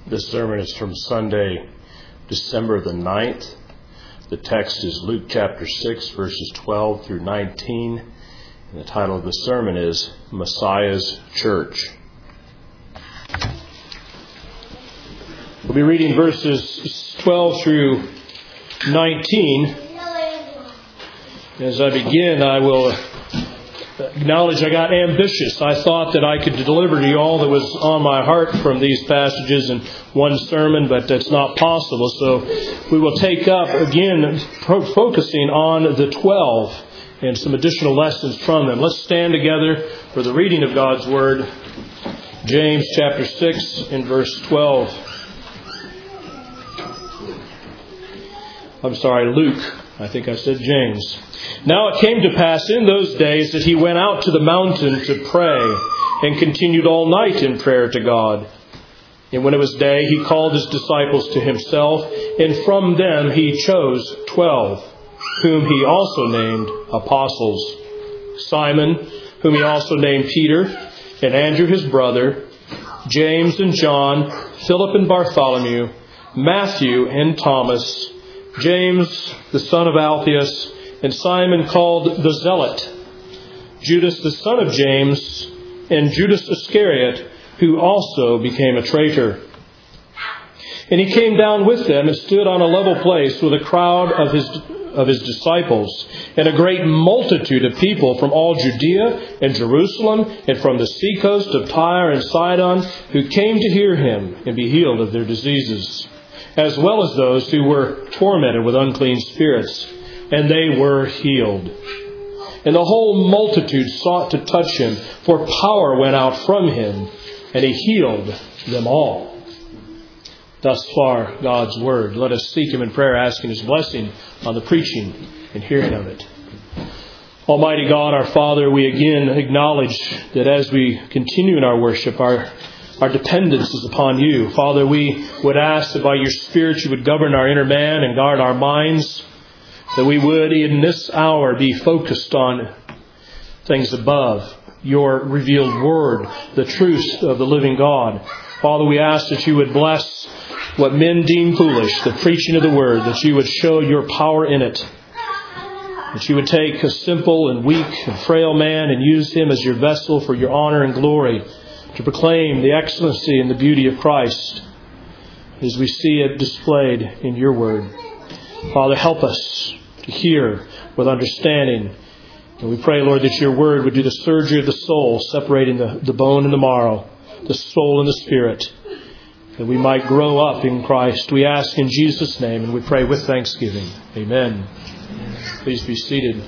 This sermon is from Sunday, December the 9th. The text is Luke chapter 6, verses 12 through 19. And the title of the sermon is Messiah's Church. We'll be reading verses 12 through 19. As I begin, I will acknowledge I got ambitious. I thought that I could deliver to you all that was on my heart from these passages in one sermon, but that's not possible. So we will take up again, focusing on the 12 and some additional lessons from them. Let's stand together for the reading of God's Word. James chapter 6 and verse 12. Luke. I think I said James. Now it came to pass in those days that he went out to the mountain to pray and continued all night in prayer to God. And when it was day, he called his disciples to himself, and from them he chose 12, whom he also named apostles. Simon, whom he also named Peter, and Andrew his brother, James and John, Philip and Bartholomew, Matthew and Thomas, James the son of Alphaeus, and Simon called the Zealot, Judas the son of James, and Judas Iscariot, who also became a traitor. And he came down with them and stood on a level place with a crowd of his disciples, and a great multitude of people from all Judea and Jerusalem, and from the seacoast of Tyre and Sidon, who came to hear him and be healed of their diseases, as well as those who were tormented with unclean spirits, and they were healed. And the whole multitude sought to touch him, for power went out from him, and he healed them all. Thus far, God's Word. Let us seek him in prayer, asking his blessing on the preaching and hearing of it. Almighty God, our Father, we again acknowledge that as we continue in our worship, our dependence is upon you. Father, we would ask that by your Spirit you would govern our inner man and guard our minds, that we would in this hour be focused on things above, your revealed word, the truth of the living God. Father, we ask that you would bless what men deem foolish, the preaching of the word, that you would show your power in it, that you would take a simple and weak and frail man and use him as your vessel for your honor and glory, to proclaim the excellency and the beauty of Christ as we see it displayed in your word. Father, help us to hear with understanding. And we pray, Lord, that your word would do the surgery of the soul, separating the bone and the marrow, the soul and the spirit, that we might grow up in Christ. We ask in Jesus' name, and we pray with thanksgiving. Amen. Please be seated.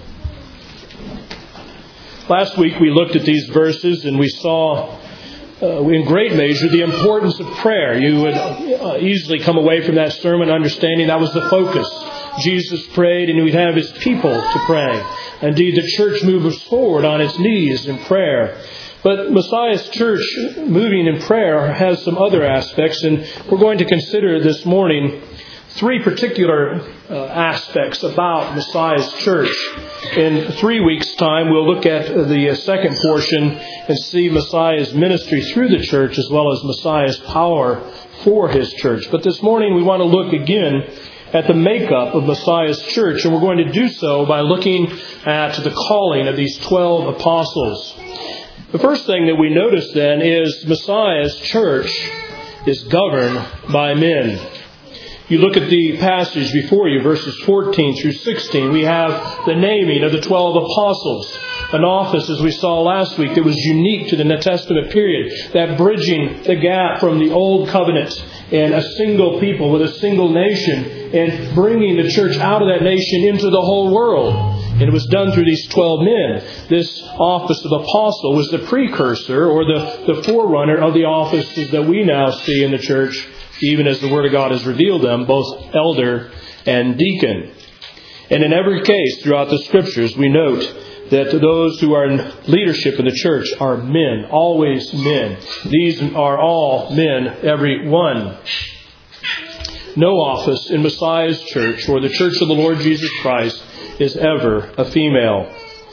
Last week we looked at these verses and we saw in great measure the importance of prayer. You would easily come away from that sermon understanding that was the focus. Jesus prayed and we'd have his people to pray. Indeed, the church moves forward on its knees in prayer. But Messiah's church moving in prayer has some other aspects, and we're going to consider this morning three particular aspects about Messiah's church. In 3 weeks' time, we'll look at the second portion and see Messiah's ministry through the church as well as Messiah's power for his church. But this morning we want to look again at the makeup of Messiah's church, and we're going to do so by looking at the calling of these 12 apostles. The first thing that we notice then is Messiah's church is governed by men. You look at the passage before you, verses 14 through 16. We have the naming of the 12 apostles. An office, as we saw last week, that was unique to the New Testament period. That bridging the gap from the Old Covenant and a single people with a single nation and bringing the church out of that nation into the whole world. And it was done through these 12 men. This office of apostle was the precursor or the forerunner of the offices that we now see in the church, even as the Word of God has revealed them, both elder and deacon. And in every case throughout the Scriptures, we note that those who are in leadership in the church are men, always men. These are all men, every one. No office in Messiah's church or the church of the Lord Jesus Christ is ever a female.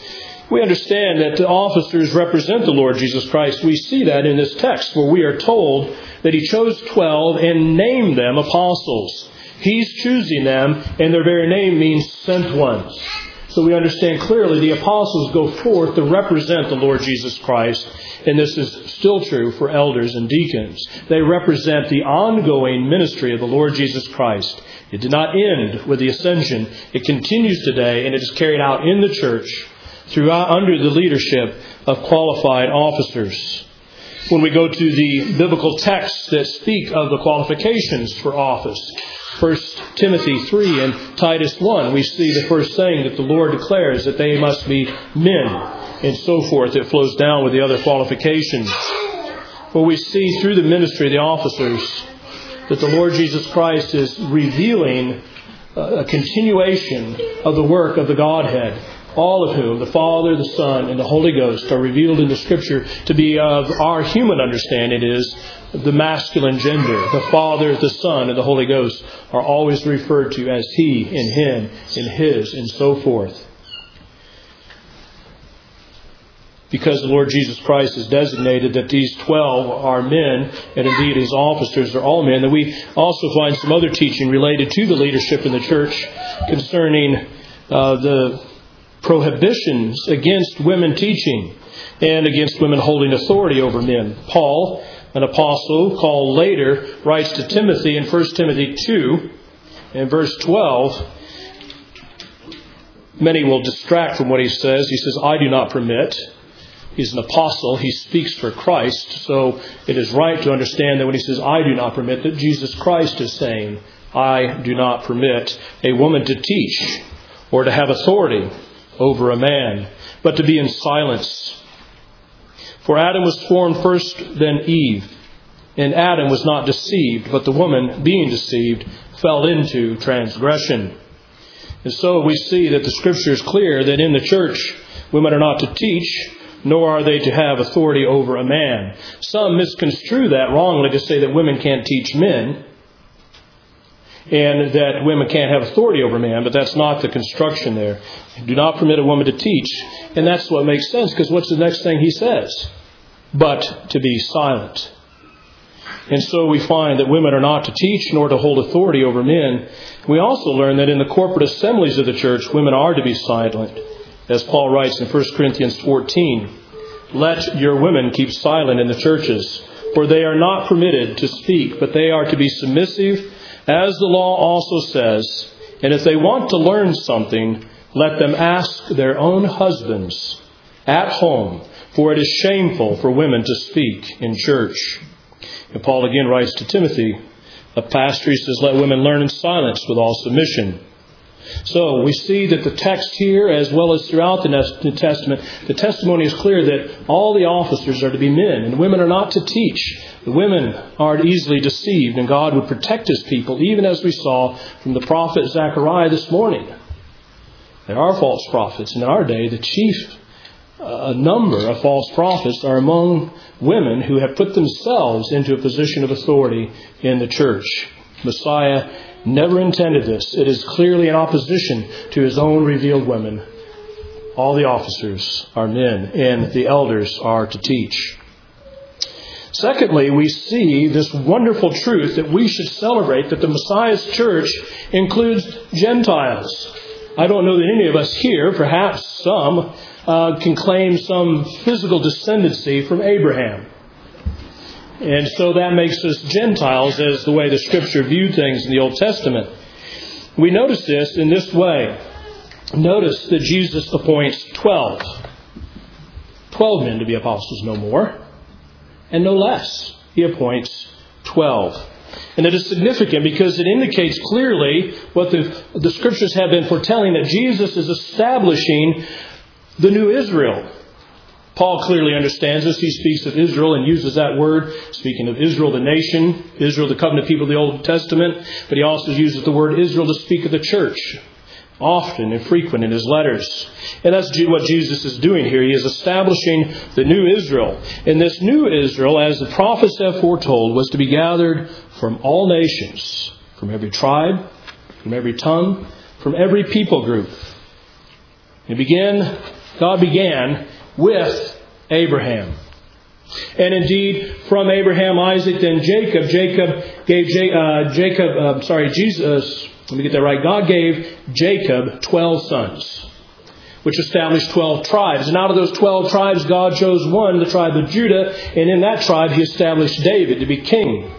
We understand that the officers represent the Lord Jesus Christ. We see that in this text where we are told that He chose 12 and named them apostles. He's choosing them, and their very name means sent ones. So we understand clearly the apostles go forth to represent the Lord Jesus Christ, and this is still true for elders and deacons. They represent the ongoing ministry of the Lord Jesus Christ. It did not end with the ascension. It continues today, and it is carried out in the church under the leadership of qualified officers. When we go to the biblical texts that speak of the qualifications for office, 1 Timothy 3 and Titus 1, we see the first saying that the Lord declares that they must be men, and so forth. It flows down with the other qualifications. But we see through the ministry of the officers that the Lord Jesus Christ is revealing a continuation of the work of the Godhead, all of whom, the Father, the Son, and the Holy Ghost, are revealed in the Scripture to be of our human understanding is the masculine gender. The Father, the Son, and the Holy Ghost are always referred to as He, and Him, and His, and so forth. Because the Lord Jesus Christ has designated that these 12 are men, and indeed His officers are all men, then we also find some other teaching related to the leadership in the church concerning the prohibitions against women teaching and against women holding authority over men. Paul, an apostle called later, writes to Timothy in 1 Timothy 2 and verse 12. Many will distract from what he says. He says, I do not permit. He's an apostle. He speaks for Christ. So it is right to understand that when he says, I do not permit, that Jesus Christ is saying, I do not permit a woman to teach or to have authority over a man, but to be in silence. For Adam was formed first, then Eve. And Adam was not deceived, but the woman, being deceived, fell into transgression. And so we see that the Scripture is clear that in the church, women are not to teach, nor are they to have authority over a man. Some misconstrue that wrongly to say that women can't teach men, and that women can't have authority over man, but that's not the construction there. Do not permit a woman to teach. And that's what makes sense, because what's the next thing he says? But to be silent. And so we find that women are not to teach nor to hold authority over men. We also learn that in the corporate assemblies of the church, women are to be silent. As Paul writes in 1 Corinthians 14, let your women keep silent in the churches, for they are not permitted to speak, but they are to be submissive, as the law also says, and if they want to learn something, let them ask their own husbands at home, for it is shameful for women to speak in church. And Paul again writes to Timothy, a pastor, he says, let women learn in silence with all submission. So we see that the text here, as well as throughout the New Testament, the testimony is clear that all the officers are to be men, and women are not to teach. The women are easily deceived, and God would protect His people, even as we saw from the prophet Zechariah this morning. There are false prophets. In our day, the chief number of false prophets are among women who have put themselves into a position of authority in the church. Messiah never intended this. It is clearly in opposition to His own revealed women. All the officers are men, and the elders are to teach. Secondly, we see this wonderful truth that we should celebrate that the Messiah's church includes Gentiles. I don't know that any of us here, perhaps some, can claim some physical descendancy from Abraham. And so that makes us Gentiles as the way the Scripture viewed things in the Old Testament. We notice this in this way. Notice that Jesus appoints 12. 12 men to be apostles, no more, and no less. He appoints 12. And it is significant because it indicates clearly what the Scriptures have been foretelling, that Jesus is establishing the new Israel. Paul clearly understands this. He speaks of Israel and uses that word, speaking of Israel, the nation, Israel, the covenant people of the Old Testament. But he also uses the word Israel to speak of the church, often and frequent in his letters. And that's what Jesus is doing here. He is establishing the new Israel. And this new Israel, as the prophets have foretold, was to be gathered from all nations, from every tribe, from every tongue, from every people group. It began God began with Abraham. And indeed, from Abraham, Isaac, then Jacob. God gave Jacob 12 sons, which established 12 tribes. And out of those 12 tribes, God chose one, the tribe of Judah, and in that tribe He established David to be king.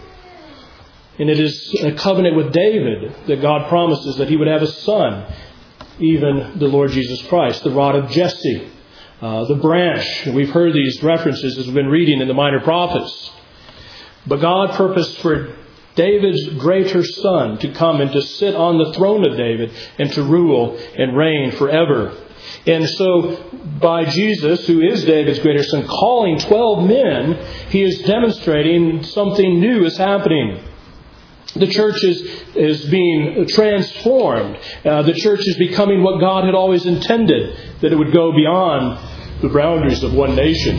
And it is a covenant with David that God promises that He would have a son, even the Lord Jesus Christ, the rod of Jesse, the branch. We've heard these references as we've been reading in the Minor Prophets. But God purposed for David's greater son to come and to sit on the throne of David and to rule and reign forever. And so by Jesus, who is David's greater son, calling 12 men, He is demonstrating something new is happening. The church is being transformed. The church is becoming what God had always intended, that it would go beyond the boundaries of one nation.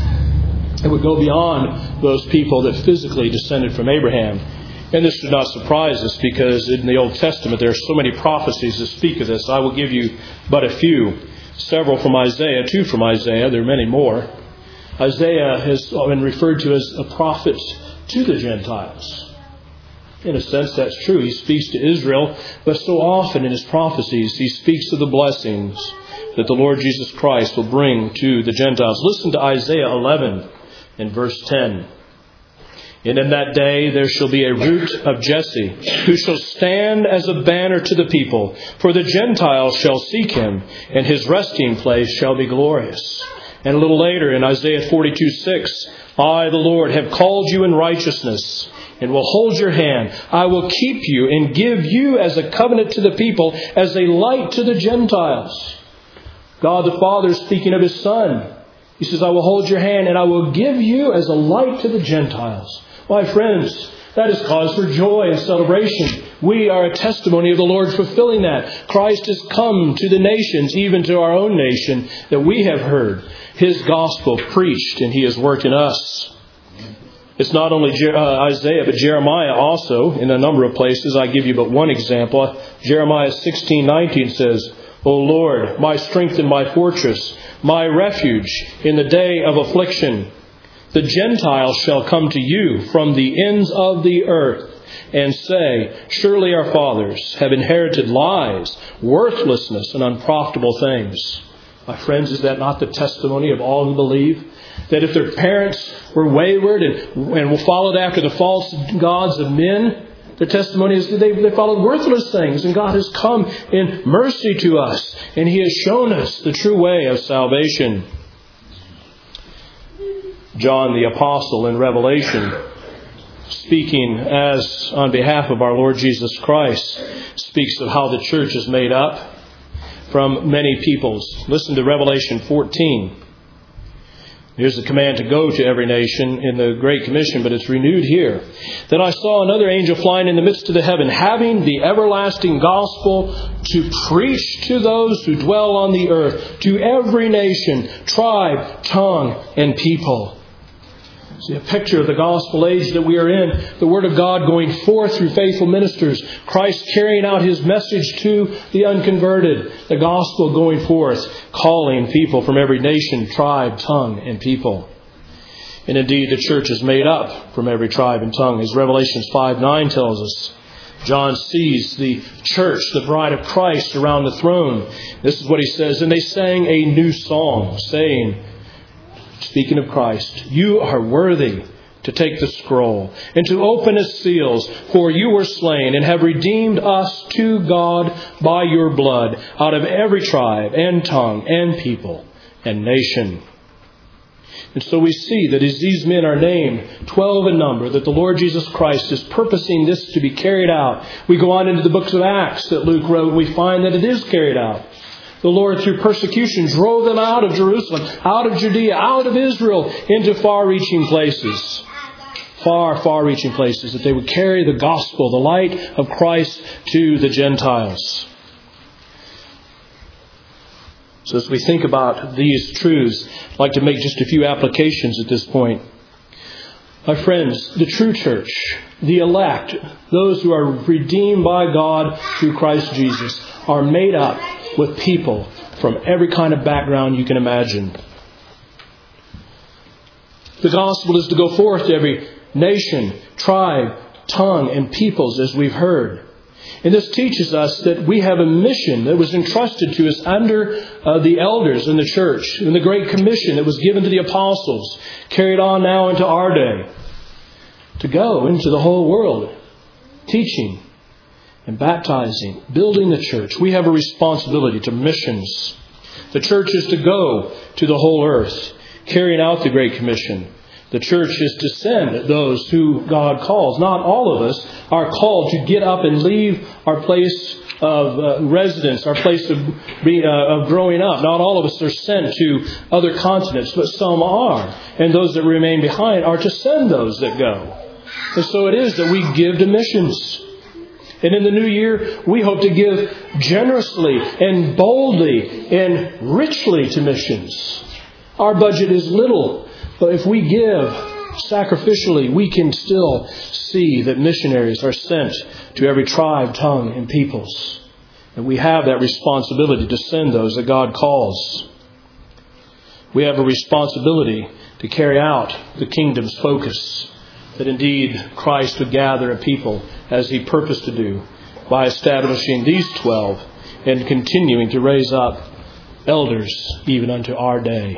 It would go beyond those people that physically descended from Abraham. And this should not surprise us, because in the Old Testament there are so many prophecies that speak of this. I will give you but a few. Several from Isaiah, 2 from Isaiah. There are many more. Isaiah has been referred to as a prophet to the Gentiles. In a sense, that's true. He speaks to Israel, but so often in his prophecies, he speaks of the blessings that the Lord Jesus Christ will bring to the Gentiles. Listen to Isaiah 11 and verse 10. And in that day there shall be a root of Jesse, who shall stand as a banner to the people. For the Gentiles shall seek Him, and His resting place shall be glorious. And a little later in Isaiah 42:6, I, the Lord, have called you in righteousness, and will hold your hand. I will keep you and give you as a covenant to the people, as a light to the Gentiles. God the Father is speaking of His Son. He says, I will hold your hand and I will give you as a light to the Gentiles. My friends, that is cause for joy and celebration. We are a testimony of the Lord fulfilling that. Christ has come to the nations, even to our own nation, that we have heard His gospel preached, and He has worked in us. It's not only Isaiah, but Jeremiah also, in a number of places. I give you but one example. Jeremiah 16:19 says, O Lord, my strength and my fortress, my refuge in the day of affliction. The Gentiles shall come to you from the ends of the earth and say, surely our fathers have inherited lies, worthlessness, and unprofitable things. My friends, is that not the testimony of all who believe? That if their parents were wayward and followed after the false gods of men, their testimony is that they followed worthless things, and God has come in mercy to us, and He has shown us the true way of salvation. John the Apostle in Revelation, speaking as on behalf of our Lord Jesus Christ, speaks of how the church is made up from many peoples. Listen to Revelation 14. Here's the command to go to every nation in the Great Commission, but it's renewed here. Then I saw another angel flying in the midst of the heaven, having the everlasting gospel to preach to those who dwell on the earth, to every nation, tribe, tongue, and people. See, a picture of the gospel age that we are in, the Word of God going forth through faithful ministers, Christ carrying out His message to the unconverted, the gospel going forth, calling people from every nation, tribe, tongue, and people. And indeed, the church is made up from every tribe and tongue, as Revelation 5:9 tells us. John sees the church, the bride of Christ, around the throne. This is what he says, and they sang a new song, saying, speaking of Christ, you are worthy to take the scroll and to open its seals, for you were slain and have redeemed us to God by your blood out of every tribe and tongue and people and nation. And so we see that as these men are named, 12 in number, that the Lord Jesus Christ is purposing this to be carried out. We go on into the books of Acts that Luke wrote, and we find that it is carried out. The Lord, through persecution, drove them out of Jerusalem, out of Judea, out of Israel, into far-reaching places. Far-reaching places, that they would carry the gospel, the light of Christ, to the Gentiles. So as we think about these truths, I'd like to make just a few applications at this point. My friends, the true church, the elect, those who are redeemed by God through Christ Jesus, are made up with people from every kind of background you can imagine. The gospel is to go forth to every nation, tribe, tongue, and peoples, as we've heard. And this teaches us that we have a mission that was entrusted to us under the elders in the church, in the Great Commission that was given to the apostles, carried on now into our day, to go into the whole world, teaching and baptizing, building the church. We have a responsibility to missions. The church is to go to the whole earth, carrying out the Great Commission. The church is to send those who God calls. Not all of us are called to get up and leave our place of residence, our place of growing up. Not all of us are sent to other continents, but some are. And those that remain behind are to send those that go. And so it is that we give to missions. And in the new year, we hope to give generously and boldly and richly to missions. Our budget is little, but if we give sacrificially, we can still see that missionaries are sent to every tribe, tongue, and peoples. And we have that responsibility to send those that God calls. We have a responsibility to carry out the kingdom's focus, that indeed Christ would gather a people as He purposed to do by establishing these 12 and continuing to raise up elders even unto our day.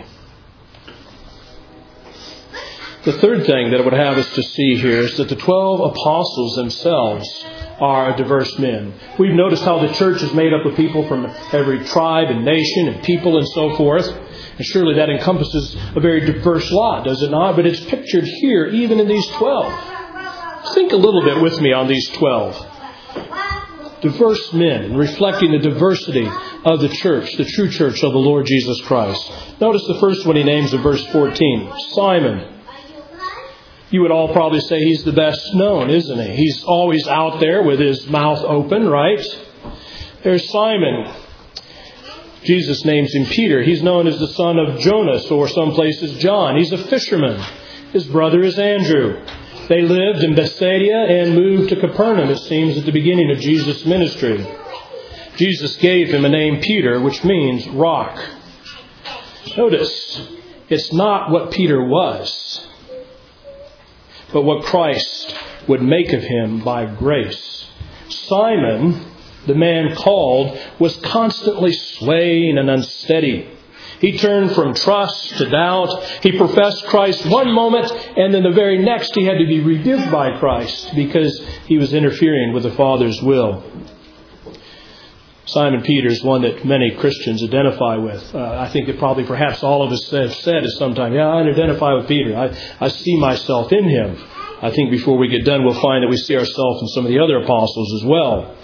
The third thing that it would have us to see here is that the 12 apostles themselves are diverse men. We've noticed how the church is made up of people from every tribe and nation and people and so forth. And surely that encompasses a very diverse lot, does it not? But it's pictured here, even in these 12. Think a little bit with me on these 12. Diverse men, reflecting the diversity of the church, the true church of the Lord Jesus Christ. Notice the first one he names in verse 14, Simon. You would all probably say he's the best known, isn't he? He's always out there with his mouth open, right? There's Simon. Jesus names him Peter. He's known as the son of Jonas, or some places John. He's a fisherman. His brother is Andrew. They lived in Bethsaida and moved to Capernaum, it seems, at the beginning of Jesus' ministry. Jesus gave him a name Peter, which means rock. Notice, it's not what Peter was, but what Christ would make of him by grace. Simon, the man called, was constantly swaying and unsteady. He turned from trust to doubt. He professed Christ one moment, and then the very next he had to be rebuked by Christ because he was interfering with the Father's will. Simon Peter is one that many Christians identify with. I think that probably perhaps all of us have said at some time, I identify with Peter. I see myself in him. I think before we get done, we'll find that we see ourselves in some of the other apostles as well.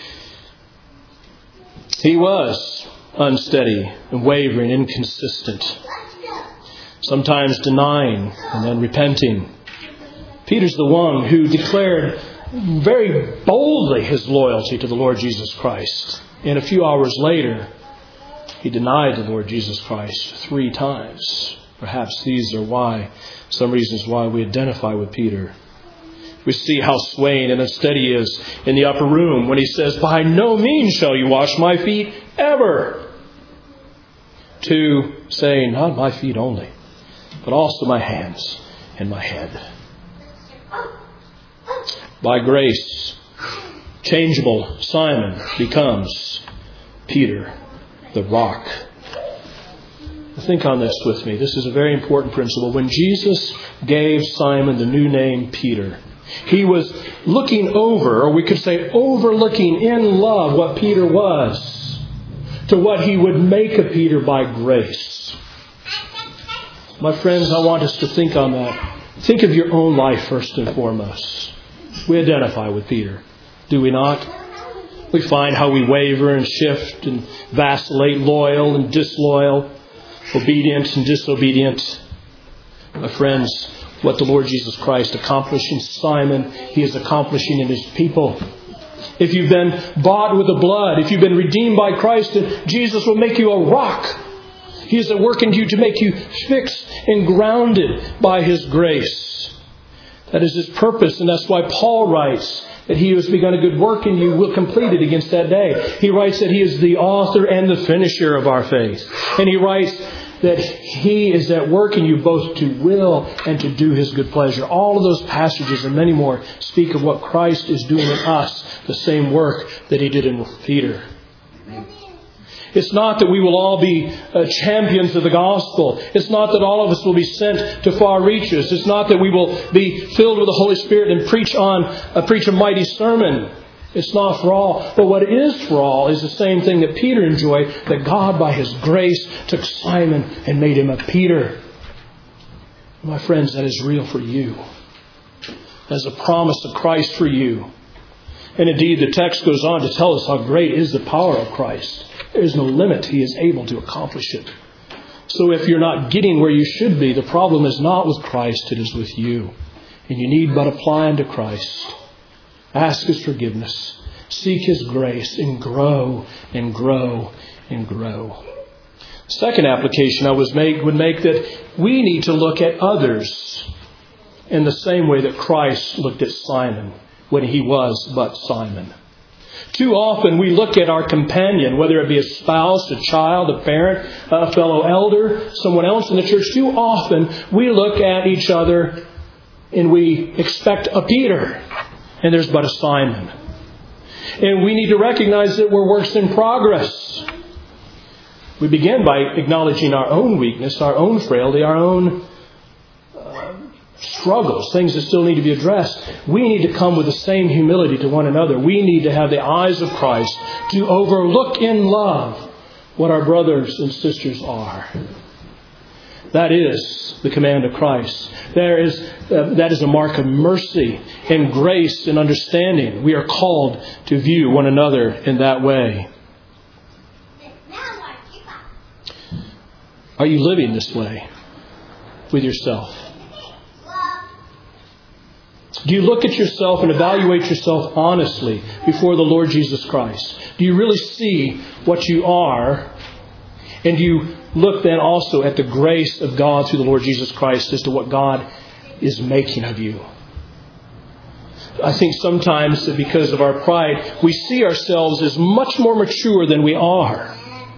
He was unsteady and wavering, inconsistent, sometimes denying and then repenting. Peter's the one who declared very boldly his loyalty to the Lord Jesus Christ. And a few hours later, he denied the Lord Jesus Christ 3 times. Perhaps these are some reasons why we identify with Peter. We see how swaying and unsteady he is in the upper room when he says, "By no means shall you wash my feet ever." To saying, "Not my feet only, but also my hands and my head." By grace, changeable Simon becomes Peter, the rock. Think on this with me. This is a very important principle. When Jesus gave Simon the new name Peter, he was looking over, or we could say overlooking in love what Peter was, to what he would make of Peter by grace. My friends, I want us to think on that. Think of your own life first and foremost. We identify with Peter, do we not? We find how we waver and shift and vacillate, loyal and disloyal, obedient and disobedient. My friends, what the Lord Jesus Christ accomplished in Simon, He is accomplishing in His people. If you've been bought with the blood, if you've been redeemed by Christ, then Jesus will make you a rock. He is at work in you to make you fixed and grounded by His grace. That is His purpose, and that's why Paul writes that He who has begun a good work in you will complete it against that day. He writes that He is the author and the finisher of our faith. And He writes that He is at work in you both to will and to do His good pleasure. All of those passages and many more speak of what Christ is doing in us, the same work that He did in Peter. It's not that we will all be champions of the gospel. It's not that all of us will be sent to far reaches. It's not that we will be filled with the Holy Spirit and preach a mighty sermon. It's not for all. But what is for all is the same thing that Peter enjoyed, that God by His grace took Simon and made him a Peter. My friends, that is real for you. That's a promise of Christ for you. And indeed, the text goes on to tell us how great is the power of Christ. There is no limit. He is able to accomplish it. So if you're not getting where you should be, the problem is not with Christ, it is with you. And you need but apply unto Christ. Ask His forgiveness. Seek His grace and grow and grow and grow. Second application I would make that we need to look at others in the same way that Christ looked at Simon when he was but Simon. Too often we look at our companion, whether it be a spouse, a child, a parent, a fellow elder, someone else in the church. Too often we look at each other and we expect a Peter, and there's but a Simon. And we need to recognize that we're works in progress. We begin by acknowledging our own weakness, our own frailty, our own struggles, things that still need to be addressed. We need to come with the same humility to one another. We need to have the eyes of Christ to overlook in love what our brothers and sisters are. That is the command of Christ. That is a mark of mercy and grace and understanding. We are called to view one another in that way. Are you living this way with yourself? Do you look at yourself and evaluate yourself honestly before the Lord Jesus Christ? Do you really see what you are? And do you look then also at the grace of God through the Lord Jesus Christ as to what God is making of you? I think sometimes that because of our pride, we see ourselves as much more mature than we are.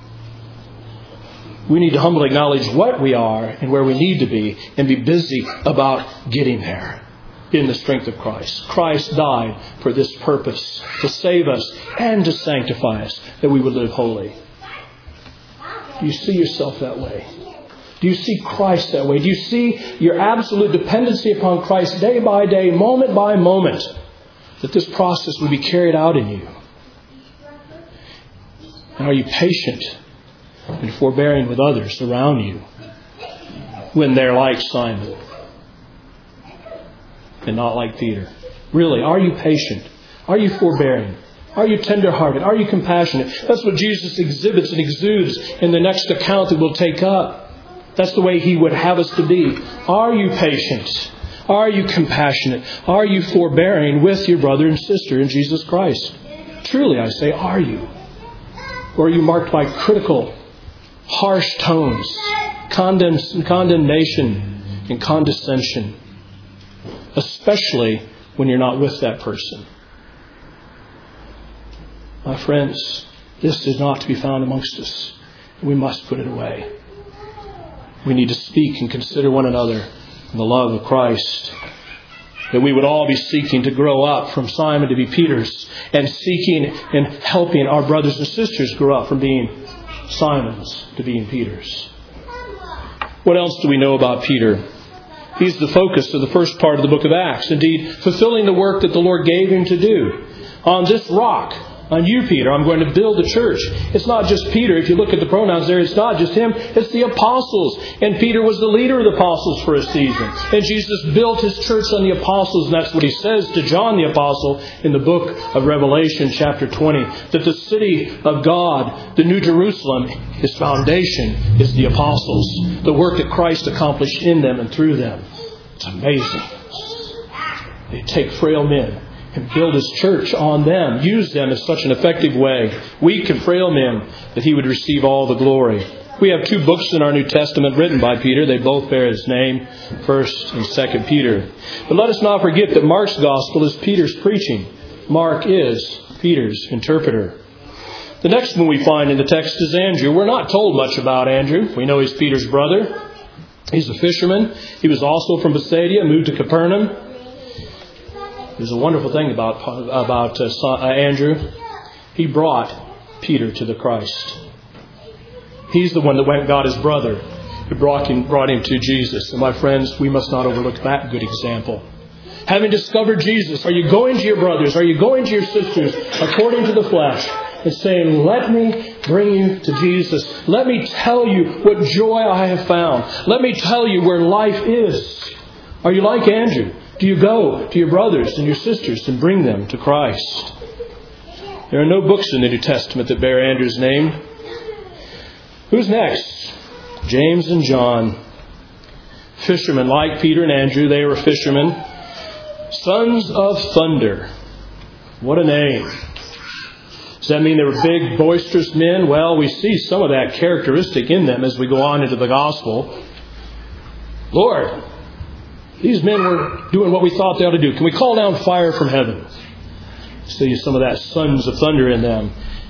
We need to humbly acknowledge what we are and where we need to be and be busy about getting there. In the strength of Christ. Christ died for this purpose, to save us and to sanctify us, that we would live holy. Do you see yourself that way? Do you see Christ that way? Do you see your absolute dependency upon Christ day by day, moment by moment, that this process would be carried out in you? And are you patient and forbearing with others around you when they're like Simon? And not like Peter. Really, are you patient? Are you forbearing? Are you tender-hearted? Are you compassionate? That's what Jesus exhibits and exudes in the next account that we'll take up. That's the way He would have us to be. Are you patient? Are you compassionate? Are you forbearing with your brother and sister in Jesus Christ? Truly, I say, are you? Or are you marked by critical, harsh tones, condemnation, and condescension? Especially when you're not with that person. My friends, this is not to be found amongst us. We must put it away. We need to speak and consider one another in the love of Christ. That we would all be seeking to grow up from Simon to be Peters, and seeking and helping our brothers and sisters grow up from being Simons to being Peters. What else do we know about Peter? He's the focus of the first part of the book of Acts. Indeed, fulfilling the work that the Lord gave him to do. On this rock, on you, Peter, I'm going to build the church. It's not just Peter. If you look at the pronouns there, it's not just him. It's the apostles. And Peter was the leader of the apostles for a season. And Jesus built His church on the apostles. And that's what He says to John the apostle in the book of Revelation, chapter 20. That the city of God, the New Jerusalem, His foundation is the apostles. The work that Christ accomplished in them and through them. It's amazing. They take frail men and build His church on them. Use them in such an effective way. Weak and frail men, that He would receive all the glory. We have 2 books in our New Testament written by Peter. They both bear his name, 1st and 2nd Peter. But let us not forget that Mark's gospel is Peter's preaching. Mark is Peter's interpreter. The next one we find in the text is Andrew. We're not told much about Andrew. We know he's Peter's brother. He's a fisherman. He was also from Bethsaida, moved to Capernaum. There's a wonderful thing about Andrew. He brought Peter to the Christ. He's the one that went and got his brother, who brought him to Jesus. And my friends, we must not overlook that good example. Having discovered Jesus, are you going to your brothers? Are you going to your sisters according to the flesh and saying, let me bring you to Jesus. Let me tell you what joy I have found. Let me tell you where life is. Are you like Andrew? Do you go to your brothers and your sisters and bring them to Christ? There are no books in the New Testament that bear Andrew's name. Who's next? James and John. Fishermen like Peter and Andrew. They were fishermen. Sons of thunder. What a name. Does that mean they were big, boisterous men? Well, we see some of that characteristic in them as we go on into the gospel. Lord, these men were doing what we thought they ought to do. Can we call down fire from heaven? See some of that sons of thunder in them.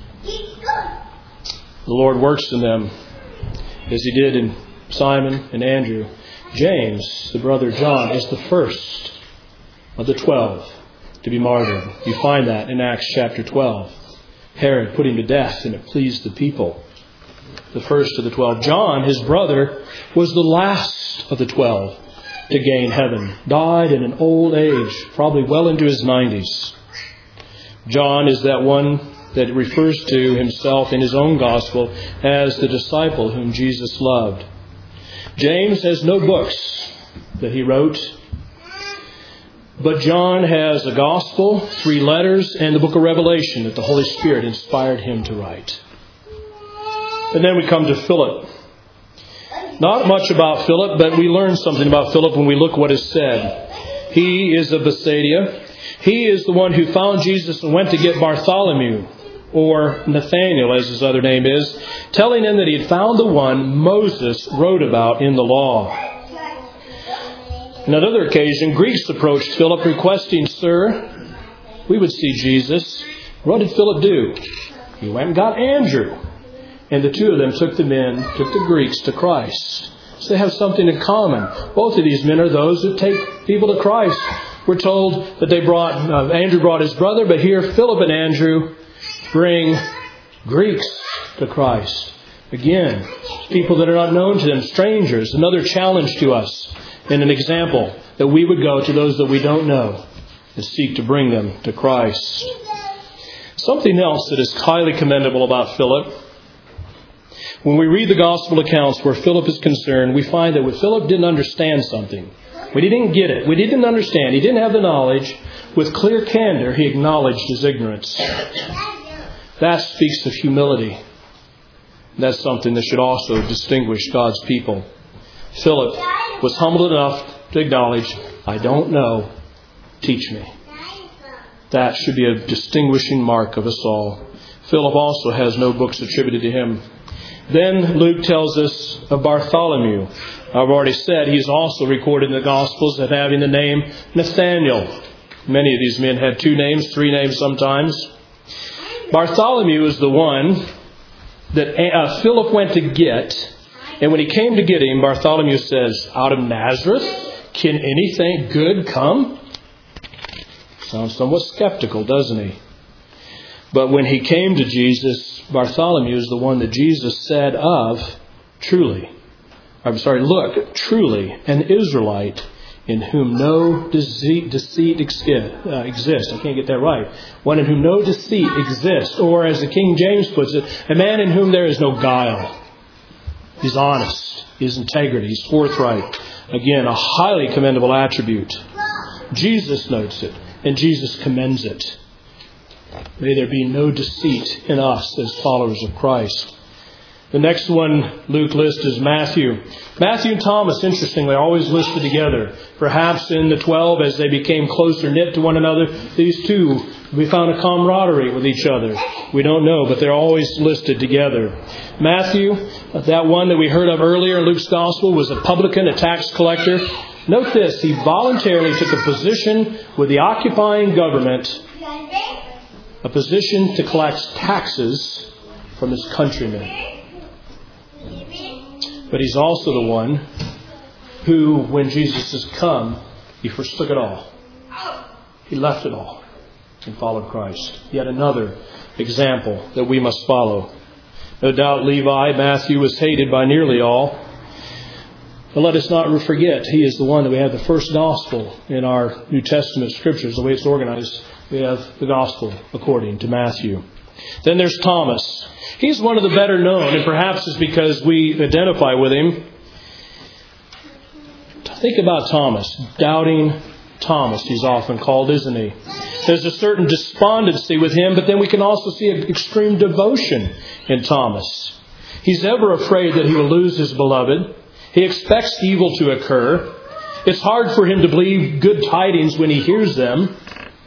The Lord works in them as He did in Simon and Andrew. James, the brother of John, is the first of the 12 to be martyred. You find that in Acts chapter 12. Herod put him to death, and it pleased the people. The first of the 12. John, his brother, was the last of the 12 to gain heaven. Died in an old age, probably well into his 90s. John is that one that refers to himself in his own gospel as the disciple whom Jesus loved. James has no books that he wrote, but John has a gospel, 3 letters, and the book of Revelation that the Holy Spirit inspired him to write. And then we come to Philip. Not much about Philip, but we learn something about Philip when we look what is said. He is of Bethsaida. He is the one who found Jesus and went to get Bartholomew, or Nathanael as his other name is, telling him that he had found the one Moses wrote about in the law. On another occasion, Greeks approached Philip requesting, Sir, we would see Jesus. What did Philip do? He went and got Andrew. And the two of them took the Greeks to Christ. So they have something in common. Both of these men are those who take people to Christ. We're told that Andrew brought his brother, but here Philip and Andrew bring Greeks to Christ. Again, people that are not known to them, strangers. Another challenge to us and an example that we would go to those that we don't know and seek to bring them to Christ. Something else that is highly commendable about Philip. When we read the gospel accounts where Philip is concerned, we find that when Philip didn't understand something, when he didn't get it, when he didn't understand, he didn't have the knowledge, with clear candor, he acknowledged his ignorance. That speaks of humility. That's something that should also distinguish God's people. Philip was humble enough to acknowledge, I don't know, teach me. That should be a distinguishing mark of us all. Philip also has no books attributed to him. Then Luke tells us of Bartholomew. I've already said he's also recorded in the Gospels as having the name Nathanael. Many of these men had 2 names, 3 names sometimes. Bartholomew is the one that Philip went to get. And when he came to get him, Bartholomew says, out of Nazareth, can anything good come? Sounds somewhat skeptical, doesn't he? But when he came to Jesus, Bartholomew is the one that Jesus said of, truly an Israelite in whom no deceit exists. I can't get that right. One in whom no deceit exists. Or as the King James puts it, a man in whom there is no guile. He's honest. His integrity. He's forthright. Again, a highly commendable attribute. Jesus notes it, and Jesus commends it. May there be no deceit in us as followers of Christ. The next one Luke lists is Matthew. Matthew and Thomas, interestingly, are always listed together. Perhaps in the 12, as they became closer knit to one another, these two, we found a camaraderie with each other. We don't know, but they're always listed together. Matthew, that one that we heard of earlier in Luke's Gospel, was a publican, a tax collector. Note this, he voluntarily took a position with the occupying government a position to collect taxes from his countrymen. But he's also the one who, when Jesus has come, he forsook it all. He left it all and followed Christ. Yet another example that we must follow. No doubt Levi, Matthew, was hated by nearly all. But let us not forget, he is the one that we have the first gospel in our New Testament scriptures. The way it's organized, we have the gospel according to Matthew. Then there's Thomas. He's one of the better known, and perhaps it's because we identify with him. Think about Thomas. Doubting Thomas, he's often called, isn't he? There's a certain despondency with him, but then we can also see an extreme devotion in Thomas. He's ever afraid that he will lose his beloved. He expects evil to occur. It's hard for him to believe good tidings when he hears them.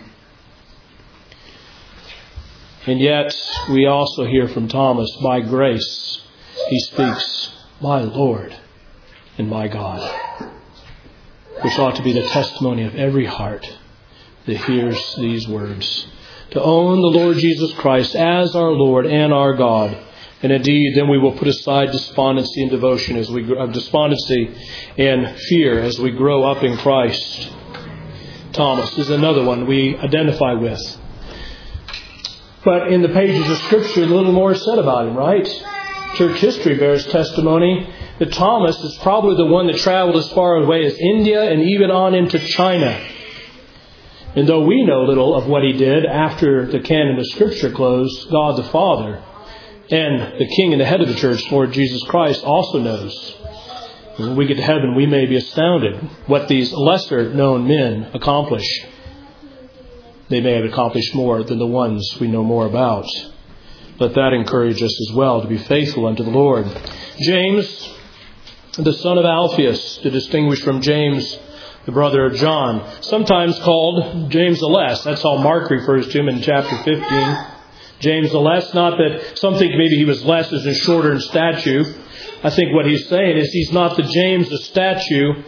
And yet, we also hear from Thomas, by grace, he speaks, my Lord and my God. Which ought to be the testimony of every heart that hears these words. To own the Lord Jesus Christ as our Lord and our God. And indeed, then we will put aside despondency and devotion as we despondency and fear as we grow up in Christ. Thomas is another one we identify with. But in the pages of Scripture, a little more is said about him, right? Church history bears testimony that Thomas is probably the one that traveled as far away as India and even on into China. And though we know little of what he did after the canon of Scripture closed, God the Father and the King and the head of the church, Lord Jesus Christ, also knows. When we get to heaven, we may be astounded what these lesser known men accomplish. They may have accomplished more than the ones we know more about. Let that encourage us as well to be faithful unto the Lord. James, the son of Alphaeus, to distinguish from James, the brother of John, sometimes called James the Less. That's how Mark refers to him in chapter 15. James the Less, not that some think maybe he was less as in shorter in stature. I think what he's saying is he's not the James of stature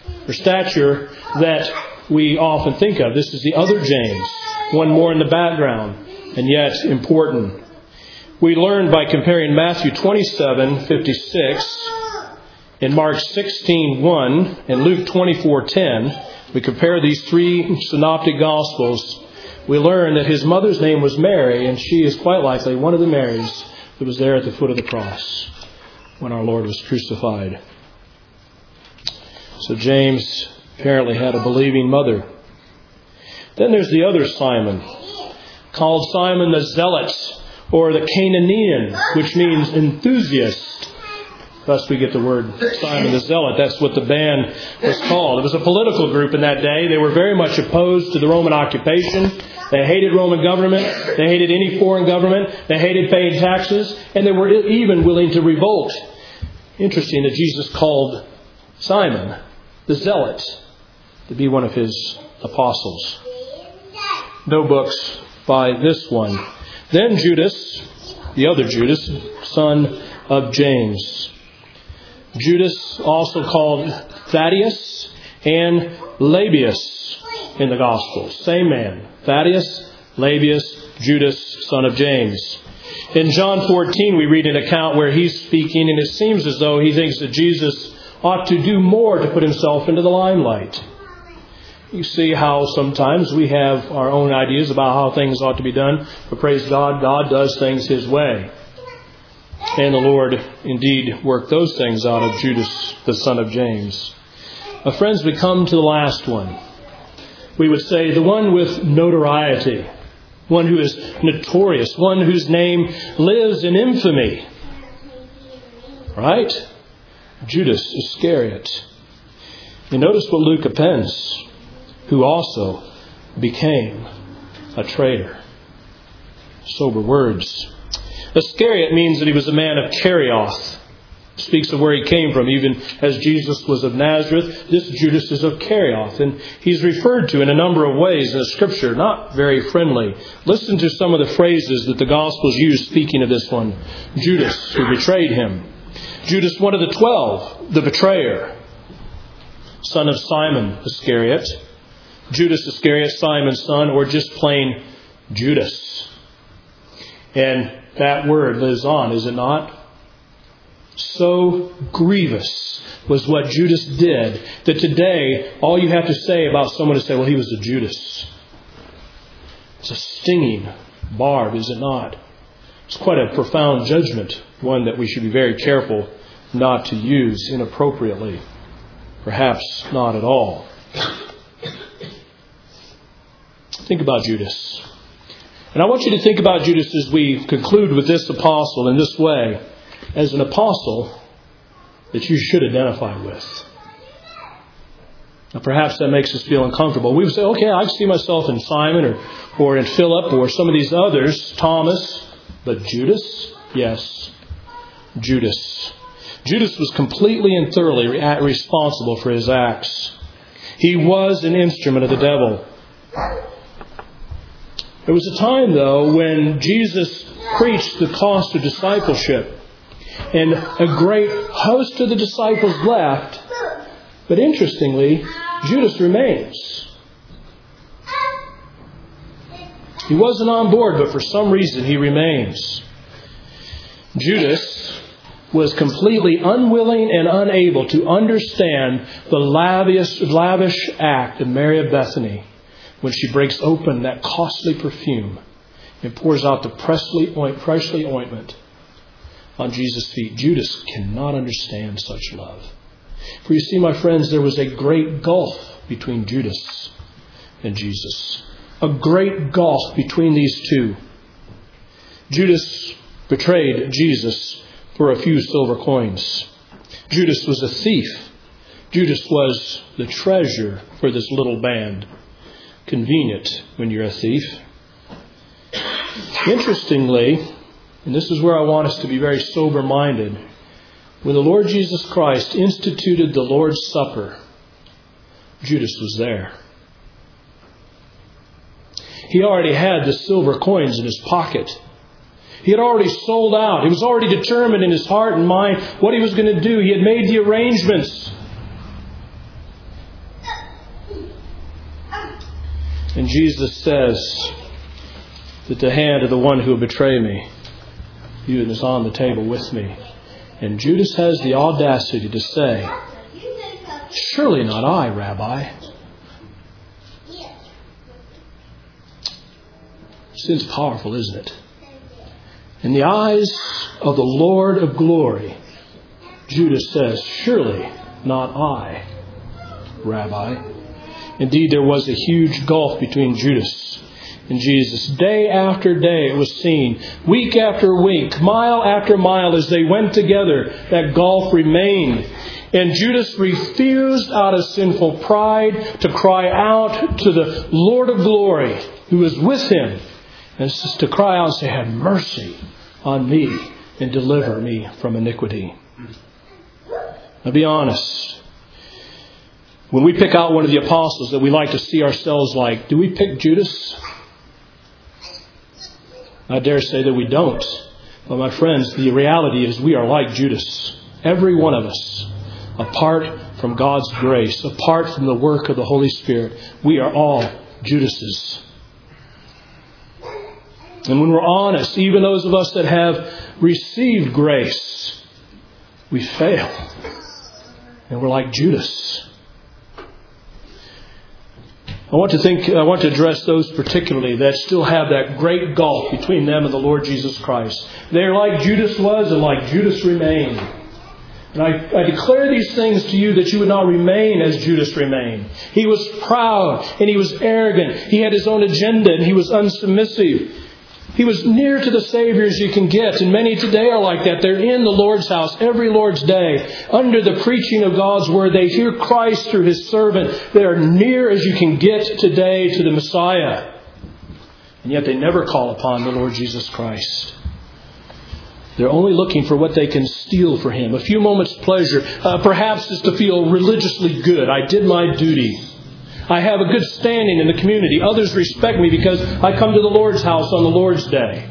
that we often think of. This is the other James, one more in the background, and yet important. We learn by comparing Matthew 27:56 and Mark 16:1 and Luke 24:10. We compare these three synoptic gospels. We learn that his mother's name was Mary, and she is quite likely one of the Marys that was there at the foot of the cross when our Lord was crucified. So James apparently had a believing mother. Then there's the other Simon, called Simon the Zealot, or the Canaanian, which means enthusiast. Thus we get the word Simon the Zealot. That's what the band was called. It was a political group in that day. They were very much opposed to the Roman occupation. They hated Roman government. They hated any foreign government. They hated paying taxes. And they were even willing to revolt. Interesting that Jesus called Simon the Zealot to be one of his apostles. No books by this one. Then Judas, the other Judas, son of James. Judas, also called Thaddeus and Labius in the Gospels. Same man. Thaddeus, Labius, Judas, son of James. In John 14, we read an account where he's speaking, and it seems as though he thinks that Jesus ought to do more to put himself into the limelight. You see how sometimes we have our own ideas about how things ought to be done, but praise God, God does things His way. And the Lord indeed worked those things out of Judas, the son of James. Friends, we come to the last one. We would say the one with notoriety, one who is notorious, one whose name lives in infamy. Right? Judas Iscariot. And notice what Luke appends, who also became a traitor. Sober words. Iscariot means that he was a man of Kerioth. Speaks of where he came from. Even as Jesus was of Nazareth, this Judas is of Kerioth. And he's referred to in a number of ways in the Scripture, not very friendly. Listen to some of the phrases that the Gospels use speaking of this one. Judas, who betrayed him. Judas, one of the 12, the betrayer. Son of Simon Iscariot. Judas Iscariot, Simon's son, or just plain Judas. And that word lives on, is it not? So grievous was what Judas did that today all you have to say about someone is say, well, he was a Judas. It's a stinging barb, is it not? It's quite a profound judgment, one that we should be very careful not to use inappropriately. Perhaps not at all. Think about Judas. And I want you to think about Judas as we conclude with this apostle in this way, as an apostle that you should identify with. Now, perhaps that makes us feel uncomfortable. We would say, okay, I see myself in Simon or in Philip or some of these others, Thomas, but Judas? Yes, Judas. Judas was completely and thoroughly responsible for his acts. He was an instrument of the devil. There was a time, though, when Jesus preached the cost of discipleship, and a great host of the disciples left. But interestingly, Judas remains. He wasn't on board, but for some reason he remains. Judas was completely unwilling and unable to understand the lavish act of Mary of Bethany when she breaks open that costly perfume and pours out the precious ointment on Jesus' feet. Judas cannot understand such love. For you see, my friends, there was a great gulf between Judas and Jesus. A great gulf between these two. Judas betrayed Jesus for a few silver coins. Judas was a thief. Judas was the treasure for this little band. Convenient when you're a thief. Interestingly, and this is where I want us to be very sober-minded, when the Lord Jesus Christ instituted the Lord's Supper, Judas was there. He already had the silver coins in his pocket. He had already sold out. He was already determined in his heart and mind what he was going to do. He had made the arrangements. And Jesus says that the hand of the one who will betray me is on the table with me. And Judas has the audacity to say, surely not I, Rabbi. Sin's powerful, isn't it? In the eyes of the Lord of glory, Judas says, surely not I, Rabbi. Indeed, there was a huge gulf between Judas and Jesus. Day after day it was seen. Week after week, mile after mile, as they went together, that gulf remained. And Judas refused out of sinful pride to cry out to the Lord of glory who was with him. And it's just to cry out and say, have mercy on me and deliver me from iniquity. Now be honest. When we pick out one of the apostles that we like to see ourselves like, do we pick Judas? I dare say that we don't. But my friends, the reality is we are like Judas. Every one of us. Apart from God's grace, apart from the work of the Holy Spirit, we are all Judases. And when we're honest, even those of us that have received grace, we fail. And we're like Judas. I want to address those particularly that still have that great gulf between them and the Lord Jesus Christ. They're like Judas was and like Judas remained. And I declare these things to you that you would not remain as Judas remained. He was proud and he was arrogant. He had his own agenda and he was unsubmissive. He was near to the Savior as you can get. And many today are like that. They're in the Lord's house every Lord's day. Under the preaching of God's Word. They hear Christ through His servant. They are near as you can get today to the Messiah. And yet they never call upon the Lord Jesus Christ. They're only looking for what they can steal for Him. A few moments' pleasure. Perhaps just to feel religiously good. I did my duty. I have a good standing in the community. Others respect me because I come to the Lord's house on the Lord's day.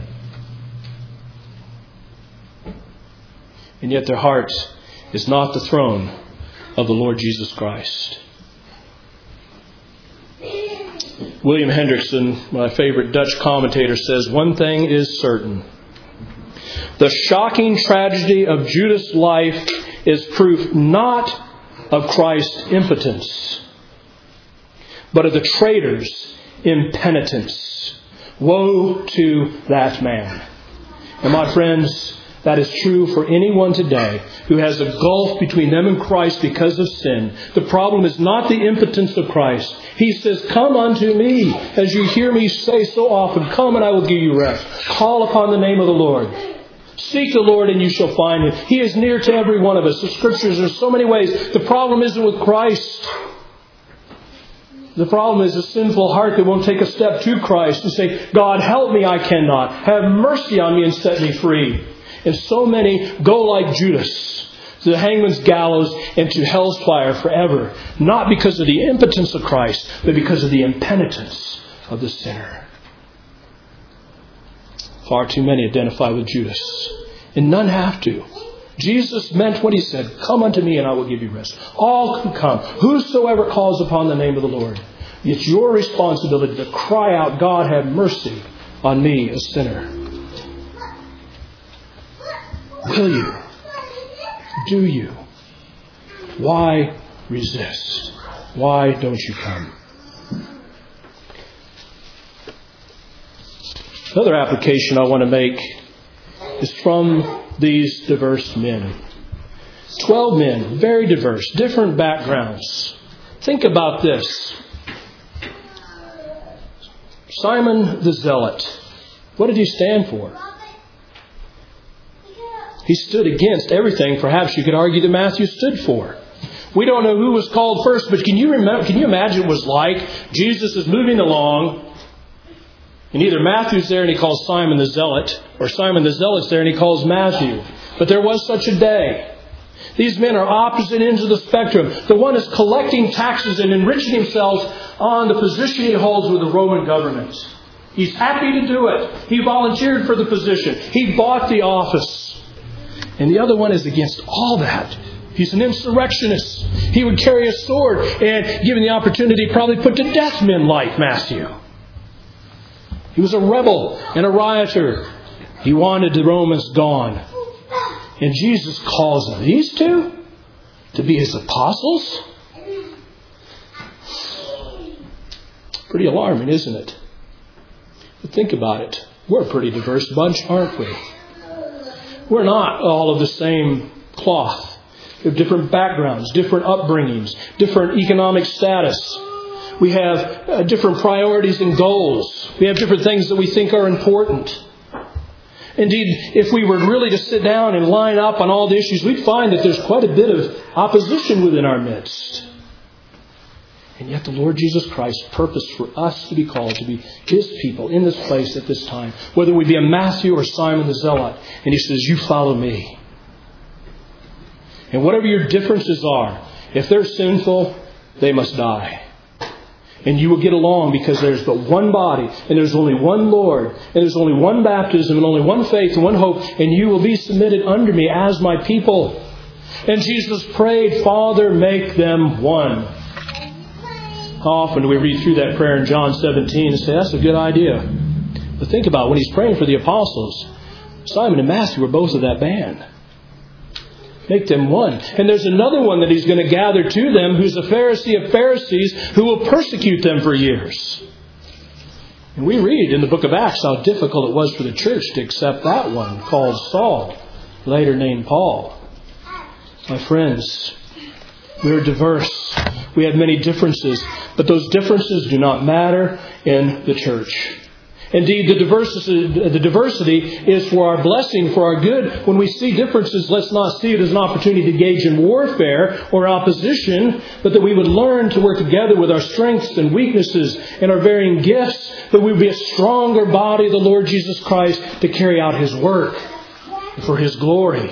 And yet their heart is not the throne of the Lord Jesus Christ. William Hendrickson, my favorite Dutch commentator, says, "One thing is certain. The shocking tragedy of Judas' life is proof not of Christ's impotence, but of the traitor's impenitence. Woe to that man." And my friends, that is true for anyone today who has a gulf between them and Christ because of sin. The problem is not the impotence of Christ. He says, "Come unto me," as you hear me say so often, "Come and I will give you rest. Call upon the name of the Lord. Seek the Lord and you shall find Him." He is near to every one of us. The Scriptures, there's so many ways. The problem isn't with Christ. The problem is a sinful heart that won't take a step to Christ and say, "God, help me, I cannot. Have mercy on me and set me free." And so many go like Judas to the hangman's gallows and to hell's fire forever. Not because of the impotence of Christ, but because of the impenitence of the sinner. Far too many identify with Judas. And none have to. Jesus meant what He said. "Come unto me and I will give you rest." All can come. Whosoever calls upon the name of the Lord. It's your responsibility to cry out, "God, have mercy on me, a sinner." Will you? Do you? Why resist? Why don't you come? Another application I want to make is from these diverse men. 12 men, very diverse, different backgrounds. Think about this. Simon the Zealot. What did he stand for? He stood against everything perhaps you could argue that Matthew stood for. We don't know who was called first, but can you imagine what it was like? Jesus is moving along, and either Matthew's there and he calls Simon the Zealot, or Simon the Zealot's there and he calls Matthew. But there was such a day. These men are opposite ends of the spectrum. The one is collecting taxes and enriching himself on the position he holds with the Roman government. He's happy to do it. He volunteered for the position. He bought the office. And the other one is against all that. He's an insurrectionist. He would carry a sword and, given the opportunity, probably put to death men like Matthew. He was a rebel and a rioter. He wanted the Romans gone. And Jesus calls these two to be His apostles? Pretty alarming, isn't it? But think about it. We're a pretty diverse bunch, aren't we? We're not all of the same cloth. We have different backgrounds, different upbringings, different economic status. We have different priorities and goals. We have different things that we think are important. Indeed, if we were really to sit down and line up on all the issues, we'd find that there's quite a bit of opposition within our midst. And yet the Lord Jesus Christ purposed for us to be called to be His people in this place at this time. Whether we be a Matthew or Simon the Zealot. And He says, "You follow me." And whatever your differences are, if they're sinful, they must die. And you will get along because there's but one body, and there's only one Lord, and there's only one baptism, and only one faith and one hope, and you will be submitted under me as my people. And Jesus prayed, "Father, make them one." How often do we read through that prayer in John 17 and say, "That's a good idea." But think about when He's praying for the apostles. Simon and Matthew were both of that band. Make them one. And there's another one that He's going to gather to them who's a Pharisee of Pharisees who will persecute them for years. And we read in the book of Acts how difficult it was for the church to accept that one called Saul, later named Paul. My friends, we're diverse. We have many differences, but those differences do not matter in the church. Indeed, the diversity is for our blessing, for our good. When we see differences, let's not see it as an opportunity to engage in warfare or opposition, but that we would learn to work together with our strengths and weaknesses and our varying gifts, that we would be a stronger body of the Lord Jesus Christ to carry out His work for His glory.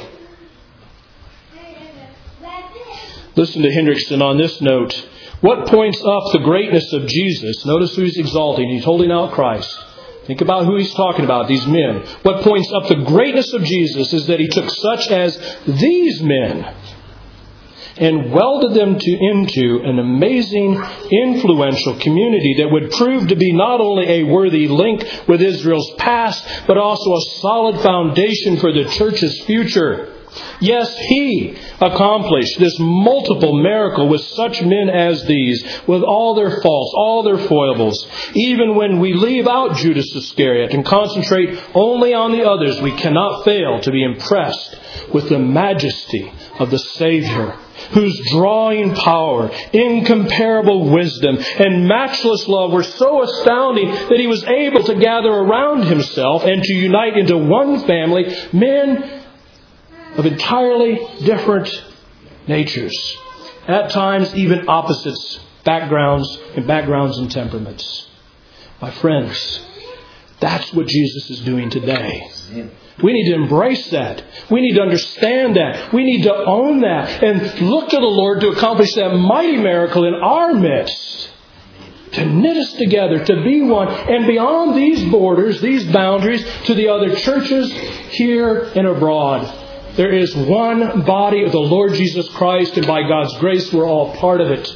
Listen to Hendrickson on this note. What points up the greatness of Jesus? Notice who He's exalting. He's holding out Christ. Think about who He's talking about, these men. What points up the greatness of Jesus is that He took such as these men and welded them into an amazing, influential community that would prove to be not only a worthy link with Israel's past, but also a solid foundation for the church's future. Yes, He accomplished this multiple miracle with such men as these, with all their faults, all their foibles. Even when we leave out Judas Iscariot and concentrate only on the others, we cannot fail to be impressed with the majesty of the Savior, whose drawing power, incomparable wisdom, and matchless love were so astounding that He was able to gather around Himself and to unite into one family men of entirely different natures. At times, even opposites, backgrounds and temperaments. My friends, that's what Jesus is doing today. We need to embrace that. We need to understand that. We need to own that. And look to the Lord to accomplish that mighty miracle in our midst. To knit us together, to be one. And beyond these borders, these boundaries, to the other churches here and abroad. There is one body of the Lord Jesus Christ, and by God's grace, we're all part of it.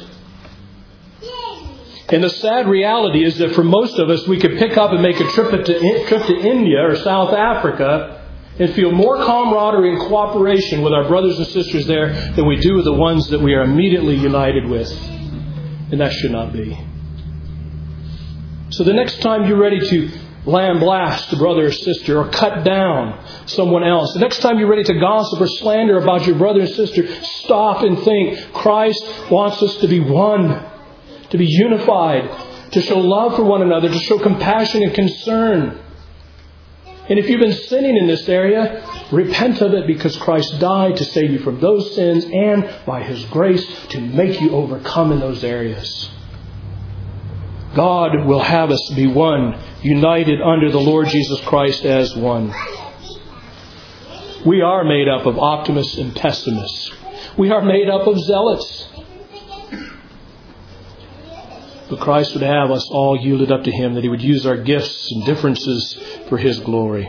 And the sad reality is that for most of us, we could pick up and make a trip to India or South Africa and feel more camaraderie and cooperation with our brothers and sisters there than we do with the ones that we are immediately united with. And that should not be. So the next time you're ready to lambaste a brother or sister or cut down someone else, the next time you're ready to gossip or slander about your brother and sister, stop and think. Christ wants us to be one, to be unified, to show love for one another, to show compassion and concern. And if you've been sinning in this area, repent of it, because Christ died to save you from those sins and by His grace to make you overcome in those areas. God will have us be one, united under the Lord Jesus Christ as one. We are made up of optimists and pessimists. We are made up of zealots. But Christ would have us all yielded up to Him, that He would use our gifts and differences for His glory.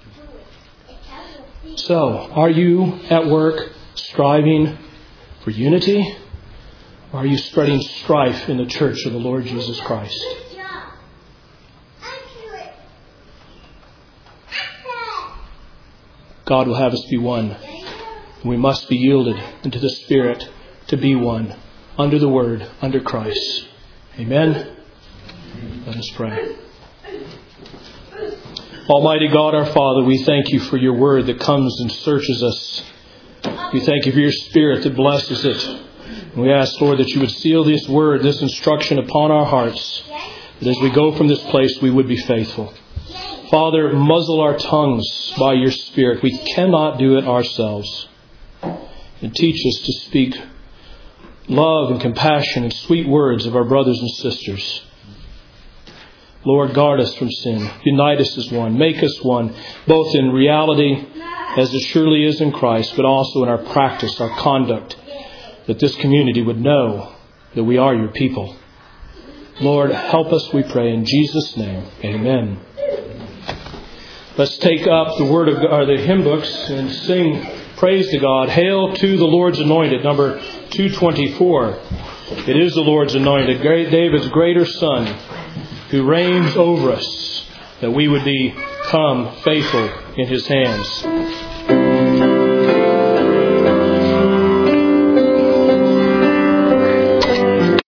So, are you at work striving for unity? Or are you spreading strife in the church of the Lord Jesus Christ? God will have us be one. We must be yielded into the Spirit to be one, under the Word, under Christ. Amen? Let us pray. Almighty God, our Father, we thank You for Your Word that comes and searches us. We thank You for Your Spirit that blesses it. And we ask, Lord, that You would seal this Word, this instruction upon our hearts, that as we go from this place, we would be faithful. Father, muzzle our tongues by Your Spirit. We cannot do it ourselves. And teach us to speak love and compassion and sweet words of our brothers and sisters. Lord, guard us from sin. Unite us as one. Make us one, both in reality, as it surely is in Christ, but also in our practice, our conduct, that this community would know that we are Your people. Lord, help us, we pray, in Jesus' name. Amen. Let's take up the word of God, or the hymn books, and sing praise to God. Hail to the Lord's Anointed, number 224. It is the Lord's Anointed, David's greater Son, who reigns over us, that we would become faithful in His hands.